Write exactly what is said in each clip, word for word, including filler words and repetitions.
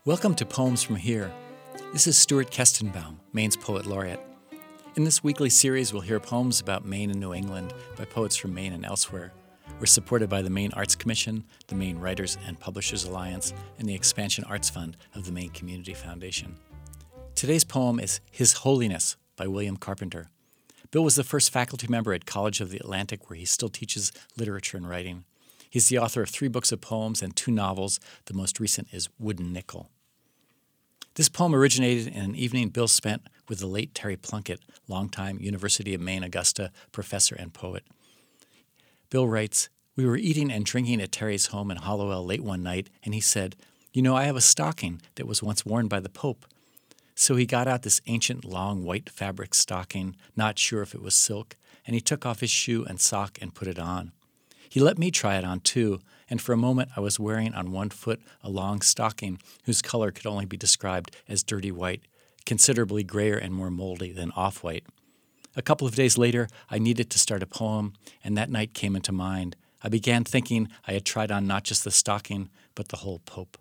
Welcome to Poems from Here. This is Stuart Kestenbaum, Maine's Poet Laureate. In this weekly series, we'll hear poems about Maine and New England by poets from Maine and elsewhere. We're supported by the Maine Arts Commission, the Maine Writers and Publishers Alliance, and the Expansion Arts Fund of the Maine Community Foundation. Today's poem is His Holiness by William Carpenter. Bill was the first faculty member at College of the Atlantic, where he still teaches literature and writing. He's the author of three books of poems and two novels. The most recent is Wooden Nickel. This poem originated in an evening Bill spent with the late Terry Plunkett, longtime University of Maine Augusta professor and poet. Bill writes, "We were eating and drinking at Terry's home in Hollowell late one night, and he said, 'You know, I have a stocking that was once worn by the Pope.' So he got out this ancient long white fabric stocking, not sure if it was silk, and he took off his shoe and sock and put it on. He let me try it on too, and for a moment I was wearing on one foot a long stocking whose color could only be described as dirty white, considerably grayer and more moldy than off-white. A couple of days later, I needed to start a poem, and that night came into mind. I began thinking I had tried on not just the stocking, but the whole Pope."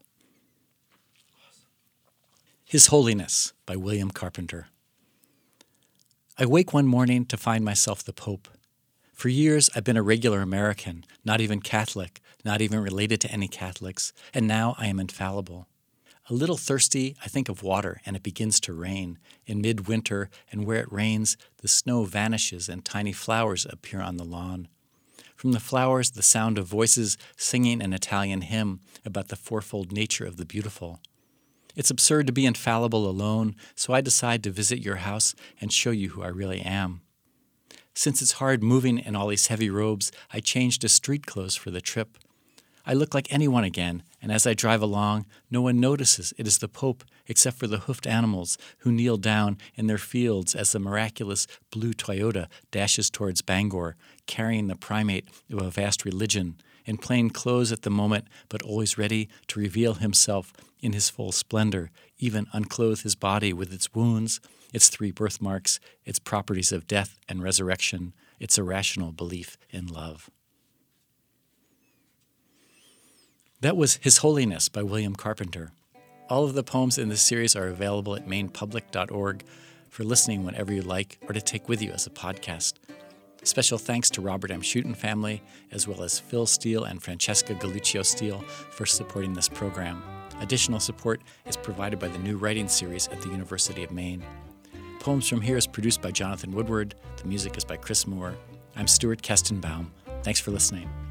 His Holiness by William Carpenter. I wake one morning to find myself the Pope. For years, I've been a regular American, not even Catholic, not even related to any Catholics, and now I am infallible. A little thirsty, I think of water, and it begins to rain. In midwinter, and where it rains, the snow vanishes and tiny flowers appear on the lawn. From the flowers, the sound of voices singing an Italian hymn about the fourfold nature of the beautiful. It's absurd to be infallible alone, so I decide to visit your house and show you who I really am. Since it's hard moving in all these heavy robes, I changed to street clothes for the trip. I look like anyone again, and as I drive along, no one notices it is the Pope except for the hoofed animals who kneel down in their fields as the miraculous blue Toyota dashes towards Bangor, carrying the primate of a vast religion, in plain clothes at the moment, but always ready to reveal himself in his full splendor, even unclothe his body with its wounds, its three birthmarks, its properties of death and resurrection, its irrational belief in love. That was His Holiness by William Carpenter. All of the poems in this series are available at maine public dot org for listening whenever you like or to take with you as a podcast. Special thanks to Robert M. Schutten family, as well as Phil Steele and Francesca Galuccio Steele for supporting this program. Additional support is provided by the New Writing Series at the University of Maine. Poems from Here is produced by Jonathan Woodward. The music is by Chris Moore. I'm Stuart Kestenbaum. Thanks for listening.